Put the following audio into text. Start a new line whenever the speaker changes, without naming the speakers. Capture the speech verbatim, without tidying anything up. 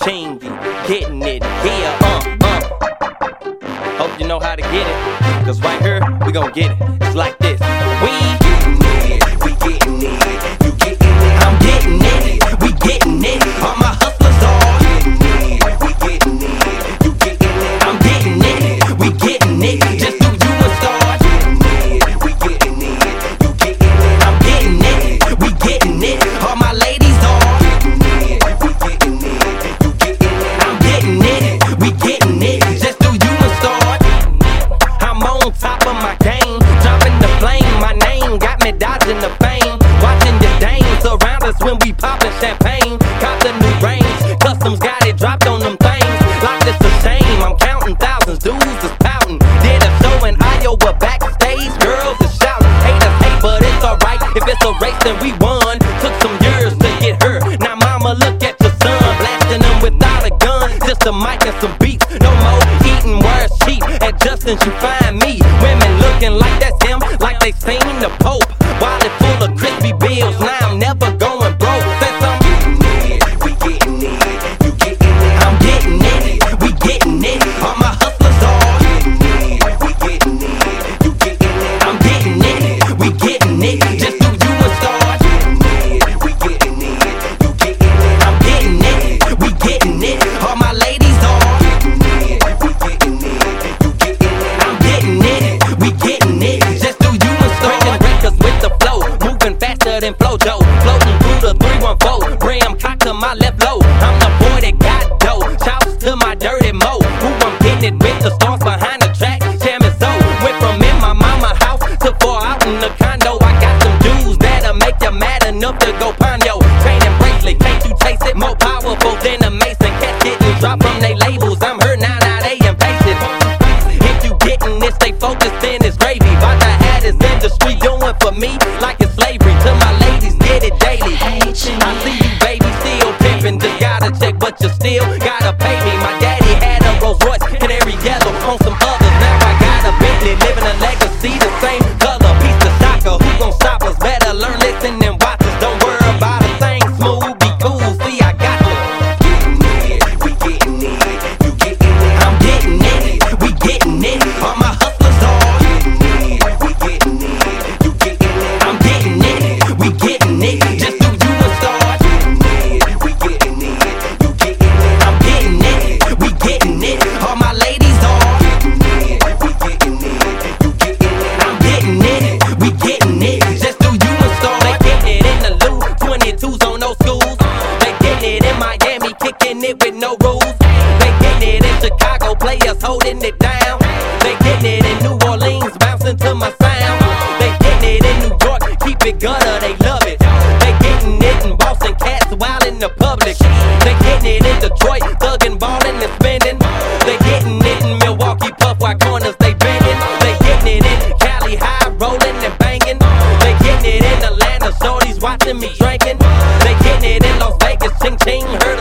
ching, be getting it here, uh, uh. Hope you know how to get it, cause right here, we gon' get it. It's like this. We getting it, we getting it, you getting it, I'm getting it, we getting it, all my hustlers are getting it, we getting it, you getting it, I'm getting it, we getting it, just do you a start. Getting it, we getting it, you getting it, I'm getting it, we getting it, all my ladies are getting it, we getting it, you getting it, I'm getting it, we getting it, just do you a start. I'm on top of my game, dropping the flame, my name got me dodging the fame, watching the dames surround us when we poppin' champagne, cop the new range, customs got it dropped on them things, like it's a shame, I'm counting thousands, dudes is pouting, did a show in Iowa backstage, girls is shouting, haters hate but it's alright, if it's a race then we won, took some years to get her, now mama look at your son, blasting them without a gun, just a mic and some beats, no more eating where it's cheap, and just since you find me, women looking like that's him, like they seen the Pope, wallet full of crispy bills, now I'm never going broke, since I'm getting it, we getting it, you getting it, I'm getting it, we getting it, all my hustlers are getting it, we getting it, you getting it, I'm getting it, we getting it, just do you a start. Getting it, we getting it, you getting it, I'm getting it, we getting it, all my ladies are getting it, we getting it, you getting it, I'm getting it, we getting it, just do you a start. Breaking records with the flow, moving faster than Flojo, floating through the three one four, Graham cock to my left low, I'm the boy that got dough, shouts to my dirty mo, who I'm getting it with the stars behind the track, Chairman So, went from in my mama house to far out in the condo, I got some dudes that'll make you mad enough to go ponyo, chain and bracelet, can't you taste it, more powerful than a mason, catch it and drop from they labels, I'm hurt now, now they impatient, if you getting this, stay focused, then it's gravy, about to have this industry doing for me, like it's slavery, to my ladies, get it daily, I see you baby, still pimping, just gotta check, but you still gotta pay me, my daddy had a Rolls Royce, canary yellow, on some others, now I got a Bentley, living a legacy, the same color, piece of soccer, who gon' stop us, better learn, listen and watch us, don't worry about a thing, smooth, be cool, see I got you. Getting it, we getting it, you getting it, I'm getting it, we getting it, all my hustlers are getting it, we getting it, you getting it, I'm getting it, we getting it, just do you a start. Getting it, we getting it, you getting it, I'm getting it, we getting it, all my ladies are getting it, we getting it, you getting it, I'm getting it, we getting it, just do you a start. They getting it in the loop, twenty-twos on no schools, they getting it in Miami, kicking it with no rules, they getting it in Chicago, players holding it down, they getting it in New Orleans, bouncing to my sound, they getting it in New York, keep it gutter, they love it, they getting it in Boston, cats wild in the public, they getting it in Detroit, thugging, ballin' and spending, they getting it in Milwaukee, puff while corners they bending, they getting it in Cali, high rollin' and banging, they getting it in Atlanta, shorties watching me drinking, they getting it in Las Vegas, ching ching, her